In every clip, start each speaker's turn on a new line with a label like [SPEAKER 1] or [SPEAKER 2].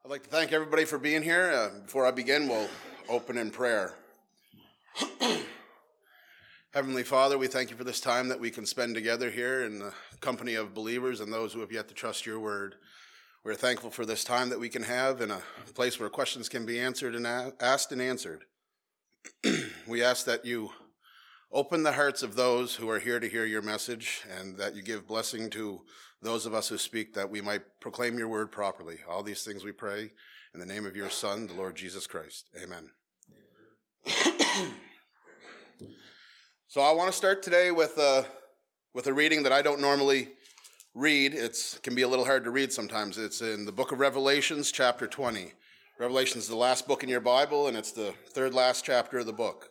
[SPEAKER 1] I'd like to thank everybody for being here. Before I begin, we'll open in prayer. Heavenly Father, we thank you for this time that we can spend together here in the company of believers and those who have yet to trust your word. We're thankful for this time that we can have in a place where questions can be answered and asked and answered. We ask that you open the hearts of those who are here to hear your message, and that you give blessing to those of us who speak, that we might proclaim your word properly. All these things we pray in the name of your Son, the Lord Jesus Christ. Amen. So I want to start today with a reading that I don't normally read. It can be a little hard to read sometimes. It's in the book of Revelations, chapter 20. Revelation is the last book in your Bible, and it's the third last chapter of the book.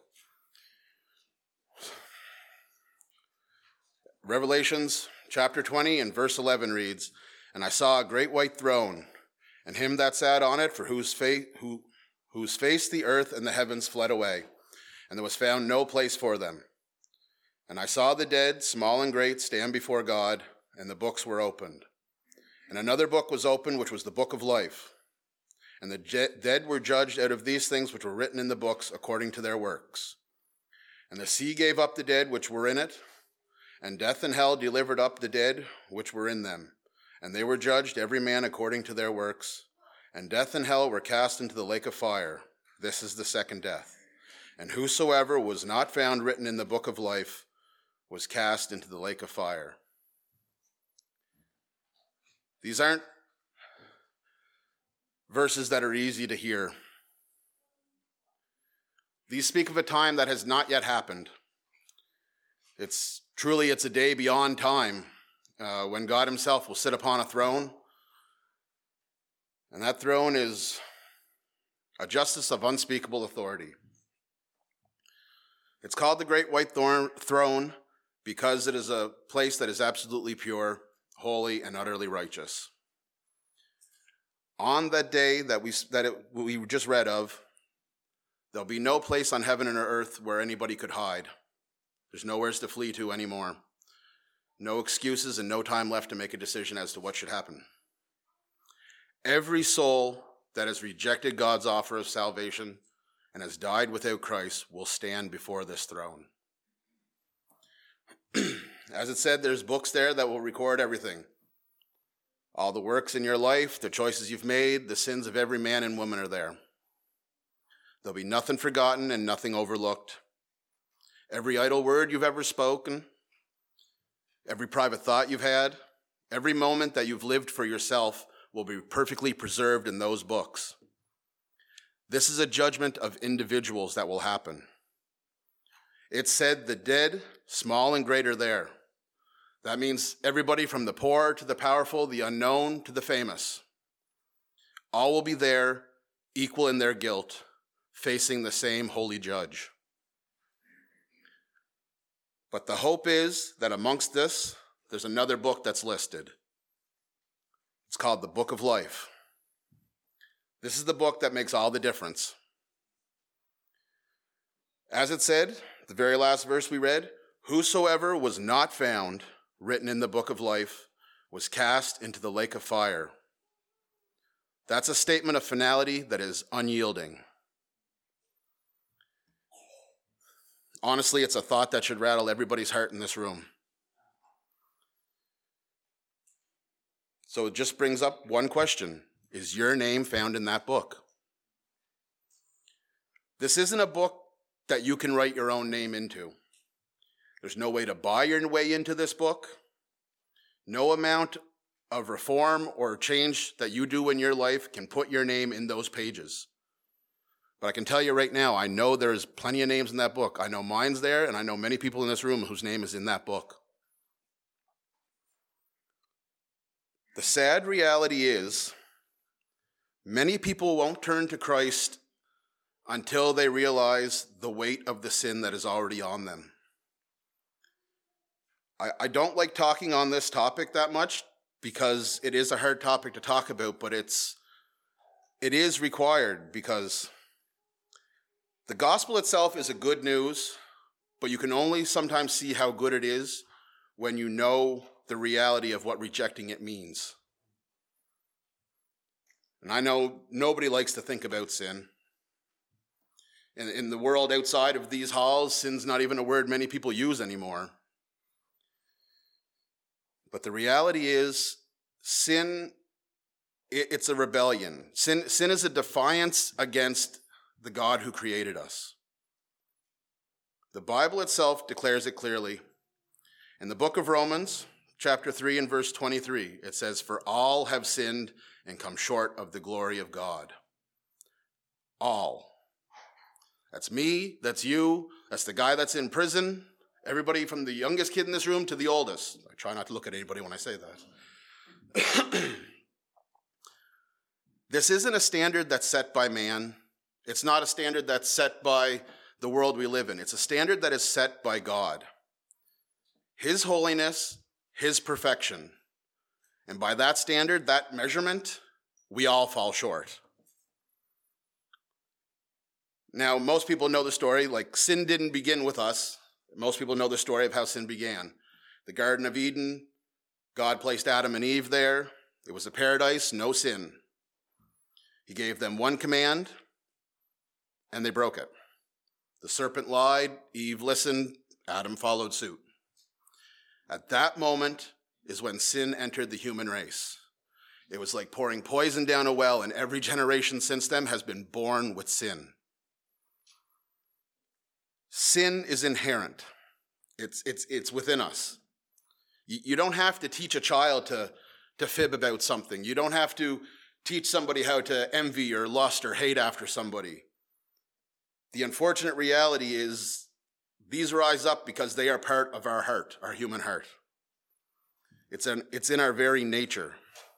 [SPEAKER 1] Revelations chapter 20 and verse 11 reads, "And I saw a great white throne, and him that sat on it, for whose face the earth and the heavens fled away, and there was found no place for them. And I saw the dead, small and great, stand before God, and the books were opened. And another book was opened, which was the book of life. And the dead were judged out of these things which were written in the books according to their works. And the sea gave up the dead which were in it, and death and hell delivered up the dead which were in them. And they were judged every man according to their works. And death and hell were cast into the lake of fire. This is the second death. And whosoever was not found written in the book of life was cast into the lake of fire." These aren't verses that are easy to hear. These speak of a time that has not yet happened. It's a day beyond time when God himself will sit upon a throne. And that throne is a justice of unspeakable authority. It's called the Great White Throne because it is a place that is absolutely pure, holy, and utterly righteous. On that day that we just read of, there'll be no place on heaven and earth where anybody could hide. There's nowhere to flee to anymore. No excuses and no time left to make a decision as to what should happen. Every soul that has rejected God's offer of salvation and has died without Christ will stand before this throne. As it said, there's books there that will record everything. All the works in your life, the choices you've made, the sins of every man and woman are there. There'll be nothing forgotten and nothing overlooked. Every idle word you've ever spoken, every private thought you've had, every moment that you've lived for yourself will be perfectly preserved in those books. This is a judgment of individuals that will happen. It said the dead, small and great, are there. That means everybody from the poor to the powerful, the unknown to the famous. All will be there, equal in their guilt, facing the same holy judge. But the hope is that amongst this, there's another book that's listed. It's called the Book of Life. This is the book that makes all the difference. As it said, the very last verse we read, "Whosoever was not found written in the book of life was cast into the lake of fire." That's a statement of finality that is unyielding. Honestly, it's a thought that should rattle everybody's heart in this room. So it just brings up one question. Is your name found in that book? This isn't a book that you can write your own name into. There's no way to buy your way into this book. No amount of reform or change that you do in your life can put your name in those pages. But I can tell you right now, I know there's plenty of names in that book. I know mine's there, and I know many people in this room whose name is in that book. The sad reality is, many people won't turn to Christ until they realize the weight of the sin that is already on them. I don't like talking on this topic that much because it is a hard topic to talk about, but it is required because the gospel itself is a good news, but you can only sometimes see how good it is when you know the reality of what rejecting it means. And I know nobody likes to think about sin. In the world outside of these halls, sin's not even a word many people use anymore. But the reality is, sin, it's a rebellion. Sin is a defiance against the God who created us. The Bible itself declares it clearly. In the book of Romans, chapter 3 and verse 23, it says, "For all have sinned and come short of the glory of God." All. That's me, that's you, that's the guy that's in prison, everybody from the youngest kid in this room to the oldest. I try not to look at anybody when I say that. This isn't a standard that's set by man. It's not a standard that's set by the world we live in. It's a standard that is set by God. His holiness, his perfection. And by that standard, that measurement, we all fall short. Now, most people know the story, like sin didn't begin with us. Most people know the story of how sin began. The Garden of Eden, God placed Adam and Eve there. It was a paradise, no sin. He gave them one command, and they broke it. The serpent lied, Eve listened, Adam followed suit. At that moment is when sin entered the human race. It was like pouring poison down a well, and every generation since then has been born with sin. Sin is inherent. It's within us. You don't have to teach a child to fib about something. You don't have to teach somebody how to envy or lust or hate after somebody. The unfortunate reality is these rise up because they are part of our heart, our human heart. It's in our very nature.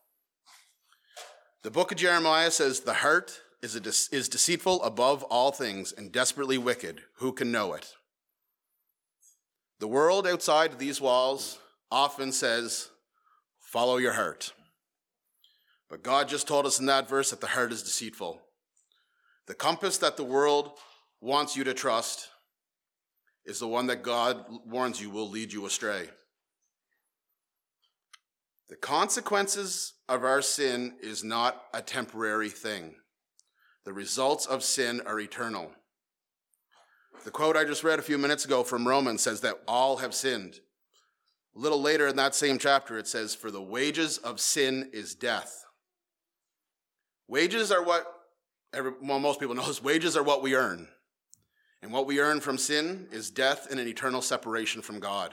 [SPEAKER 1] The book of Jeremiah says the heart is deceitful above all things and desperately wicked. Who can know it? The world outside these walls often says, follow your heart. But God just told us in that verse that the heart is deceitful. The compass that the world wants you to trust is the one that God warns you will lead you astray. The consequences of our sin is not a temporary thing. The results of sin are eternal. The quote I just read a few minutes ago from Romans says that all have sinned. A little later in that same chapter, it says, for the wages of sin is death. Wages are what, most people know, wages are what we earn. And what we earn from sin is death and an eternal separation from God.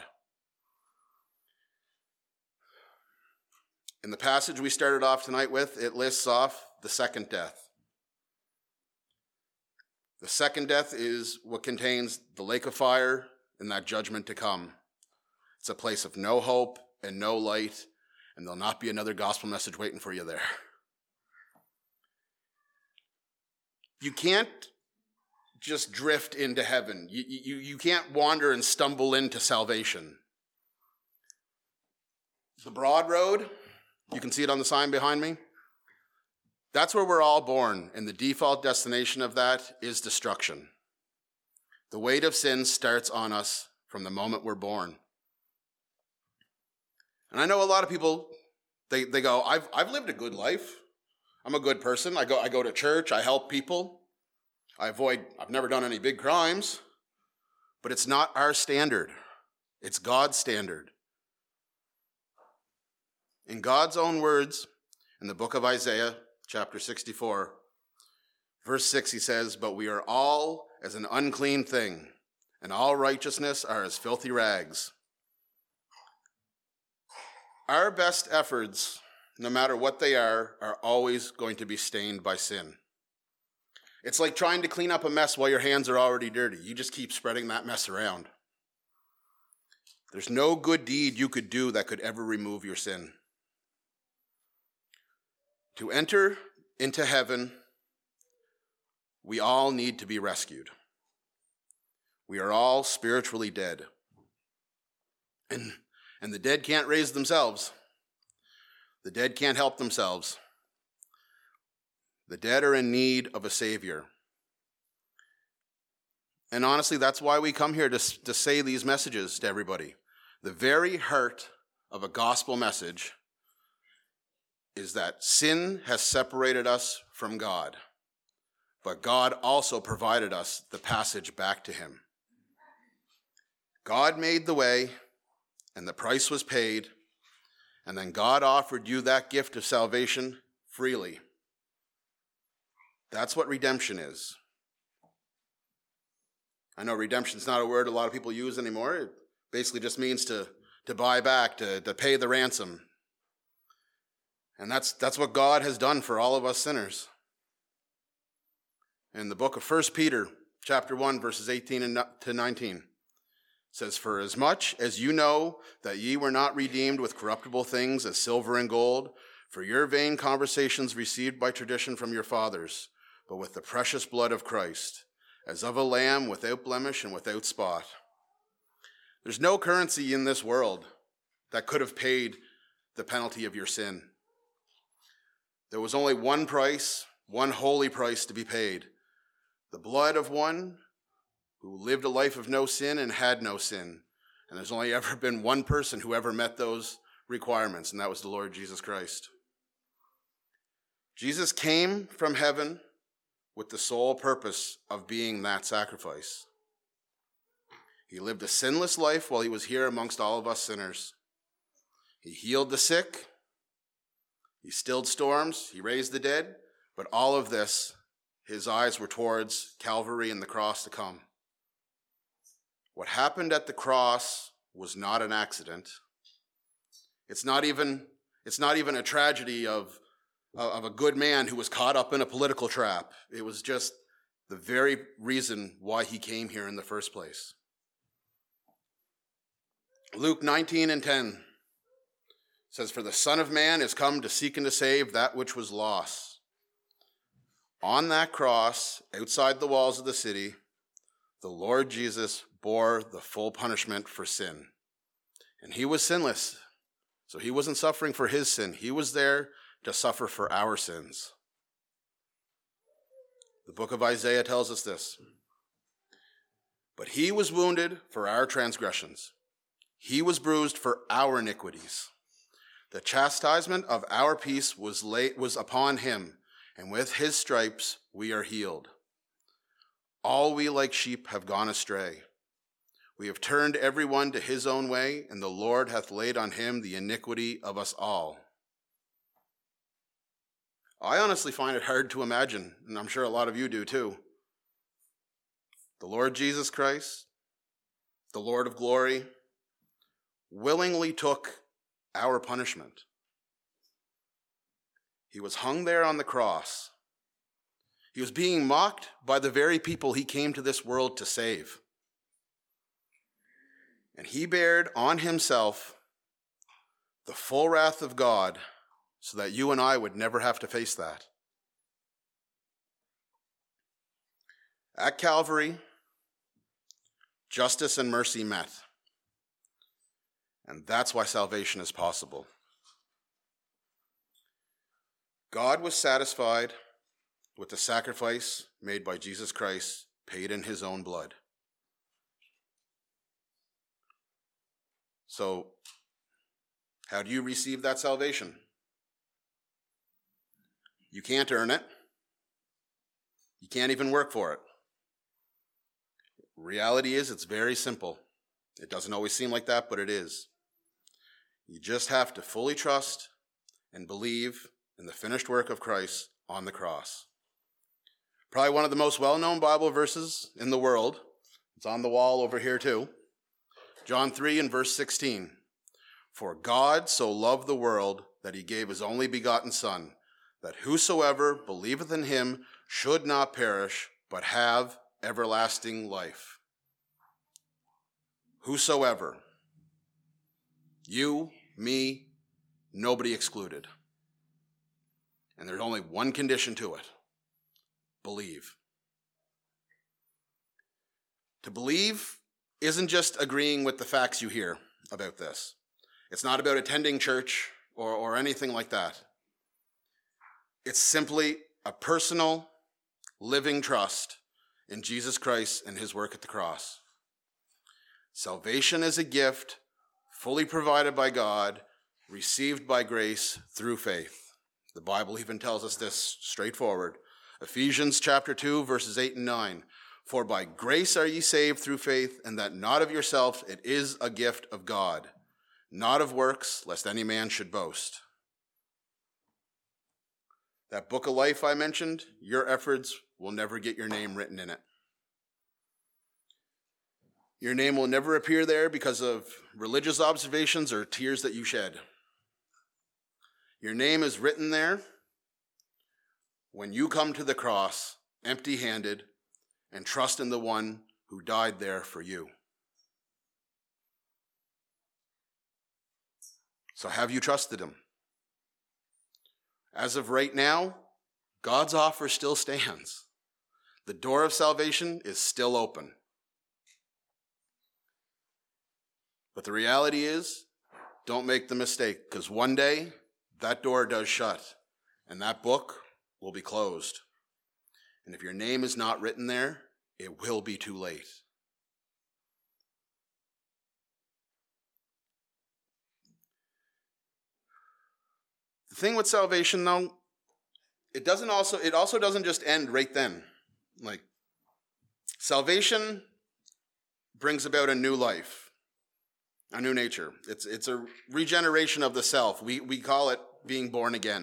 [SPEAKER 1] In the passage we started off tonight with, it lists off the second death. The second death is what contains the lake of fire and that judgment to come. It's a place of no hope and no light, and there'll not be another gospel message waiting for you there. You can't just drift into heaven. You can't wander and stumble into salvation. The broad road, you can see it on the sign behind me. That's where we're all born, and the default destination of that is destruction. The weight of sin starts on us from the moment we're born. And I know a lot of people, they go, I've lived a good life. I'm a good person. I go to church. I help people. I've never done any big crimes. But it's not our standard. It's God's standard. In God's own words, in the book of Isaiah, chapter 64, verse 6, he says, but we are all as an unclean thing, and all righteousness are as filthy rags. Our best efforts, no matter what they are always going to be stained by sin. It's like trying to clean up a mess while your hands are already dirty. You just keep spreading that mess around. There's no good deed you could do that could ever remove your sin. To enter into heaven, we all need to be rescued. We are all spiritually dead. And the dead can't raise themselves. The dead can't help themselves. The dead are in need of a Savior. And honestly, that's why we come here to say these messages to everybody. The very heart of a gospel message is that sin has separated us from God, but God also provided us the passage back to him. God made the way, and the price was paid, and then God offered you that gift of salvation freely. That's what redemption is. I know redemption is not a word a lot of people use anymore. It basically just means to buy back, to pay the ransom. And that's what God has done for all of us sinners. In the book of 1 Peter, chapter 1, verses 18 to 19, says, "For as much as you know that ye were not redeemed with corruptible things as silver and gold, for your vain conversations received by tradition from your fathers, but with the precious blood of Christ, as of a lamb without blemish and without spot." There's no currency in this world that could have paid the penalty of your sin. There was only one price, one holy price to be paid: the blood of one who lived a life of no sin and had no sin. And there's only ever been one person who ever met those requirements, and that was the Lord Jesus Christ. Jesus came from heaven with the sole purpose of being that sacrifice. He lived a sinless life while he was here amongst all of us sinners. He healed the sick, he stilled storms, he raised the dead, but all of this, his eyes were towards Calvary and the cross to come. What happened at the cross was not an accident. It's not even a tragedy of a good man who was caught up in a political trap. It was just the very reason why he came here in the first place. Luke 19:10 says, "For the Son of Man is come to seek and to save that which was lost." On that cross, outside the walls of the city, the Lord Jesus bore the full punishment for sin. And he was sinless, so he wasn't suffering for his sin. He was there to suffer for our sins. The book of Isaiah tells us this: "But he was wounded for our transgressions. He was bruised for our iniquities. The chastisement of our peace was upon him, and with his stripes we are healed. All we like sheep have gone astray. We have turned every one to his own way, and the Lord hath laid on him the iniquity of us all." I honestly find it hard to imagine, and I'm sure a lot of you do too. The Lord Jesus Christ, the Lord of glory, willingly took our punishment. He was hung there on the cross. He was being mocked by the very people he came to this world to save. And he bared on himself the full wrath of God so that you and I would never have to face that. At Calvary, justice and mercy met. And that's why salvation is possible. God was satisfied with the sacrifice made by Jesus Christ, paid in his own blood. So, how do you receive that salvation? You can't earn it. You can't even work for it. Reality is, it's very simple. It doesn't always seem like that, but it is. You just have to fully trust and believe in the finished work of Christ on the cross. Probably one of the most well-known Bible verses in the world. It's on the wall over here too. John 3 and verse 16. "For God so loved the world that he gave his only begotten Son, that whosoever believeth in him should not perish, but have everlasting life." Whosoever. You, me, nobody excluded. And there's only one condition to it: believe. To believe isn't just agreeing with the facts you hear about this. It's not about attending church or anything like that. It's simply a personal, living trust in Jesus Christ and his work at the cross. Salvation is a gift fully provided by God, received by grace through faith. The Bible even tells us this straightforward. Ephesians chapter 2, verses 8 and 9. For by grace are ye saved through faith, and that not of yourself, it is a gift of God, not of works, lest any man should boast. That book of life I mentioned, your efforts will never get your name written in it. Your name will never appear there because of religious observations or tears that you shed. Your name is written there when you come to the cross empty-handed and trust in the one who died there for you. So have you trusted him? As of right now, God's offer still stands. The door of salvation is still open. But the reality is, don't make the mistake, because one day that door does shut and that book will be closed. And if your name is not written there, it will be too late. The thing with salvation, though, it also doesn't just end right then. Like, salvation brings about a new life, a new nature. It's a regeneration of the self. We call it being born again.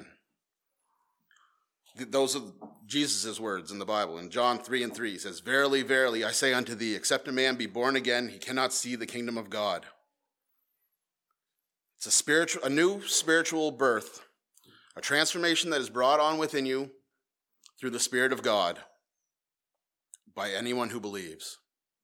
[SPEAKER 1] Those are Jesus' words in the Bible. In John 3:3, he says, Verily, verily, I say unto thee, except a man be born again, he cannot see the kingdom of God. It's a new spiritual birth, a transformation that is brought on within you through the Spirit of God by anyone who believes.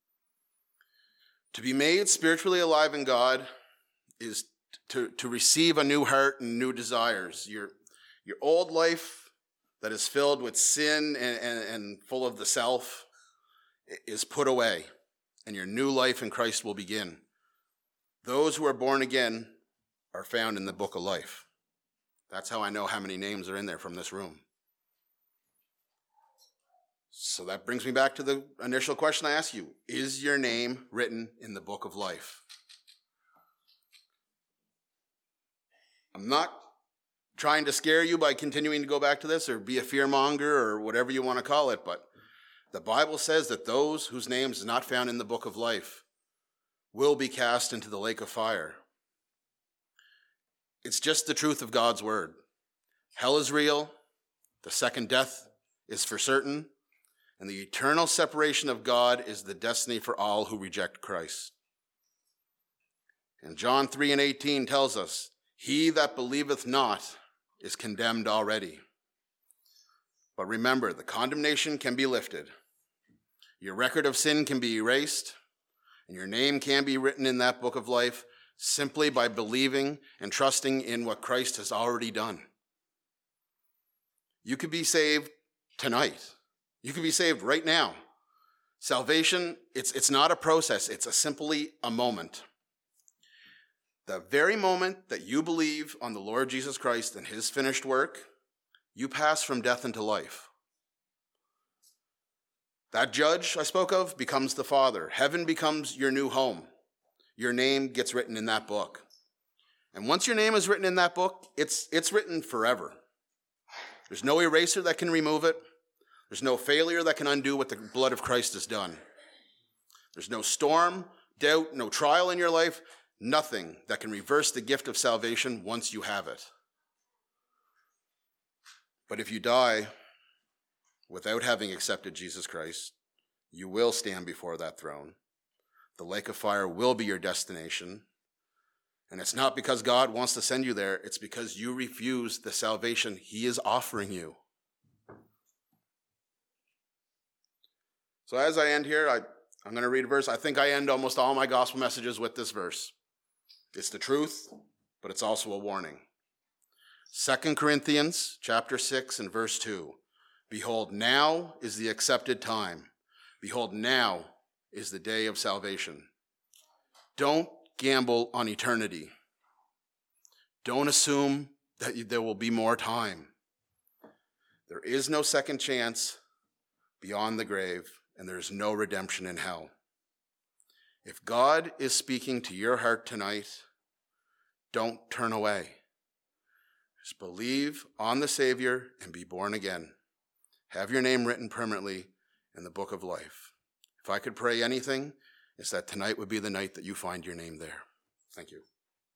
[SPEAKER 1] To be made spiritually alive in God is to receive a new heart and new desires. Your old life that is filled with sin and full of the self is put away, and your new life in Christ will begin. Those who are born again are found in the book of life. That's how I know how many names are in there from this room. So that brings me back to the initial question I asked you. Is your name written in the book of life? I'm not trying to scare you by continuing to go back to this or be a fearmonger or whatever you want to call it, but the Bible says that those whose names is not found in the book of life will be cast into the lake of fire. It's just the truth of God's word. Hell is real, the second death is for certain, and the eternal separation of God is the destiny for all who reject Christ. And John 3:18 tells us, He that believeth not is condemned already. But remember, the condemnation can be lifted. Your record of sin can be erased, and your name can be written in that book of life simply by believing and trusting in what Christ has already done. You could be saved tonight. You could be saved right now. Salvation, it's not a process. It's simply a moment. The very moment that you believe on the Lord Jesus Christ and his finished work, you pass from death into life. That judge I spoke of becomes the Father. Heaven becomes your new home. Your name gets written in that book. And once your name is written in that book, it's written forever. There's no eraser that can remove it. There's no failure that can undo what the blood of Christ has done. There's no storm, doubt, no trial in your life. Nothing that can reverse the gift of salvation once you have it. But if you die without having accepted Jesus Christ, you will stand before that throne. The lake of fire will be your destination. And it's not because God wants to send you there. It's because you refuse the salvation he is offering you. So as I end here, I'm going to read a verse. I think I end almost all my gospel messages with this verse. It's the truth, but it's also a warning. 2 Corinthians chapter 6 and verse 2. Behold, now is the accepted time. Behold, now is the day of salvation. Don't gamble on eternity. Don't assume that there will be more time. There is no second chance beyond the grave, and there is no redemption in hell. If God is speaking to your heart tonight, don't turn away. is believe on the Savior and be born again. Have your name written permanently in the book of life. If I could pray anything, it's that tonight would be the night that you find your name there. Thank you.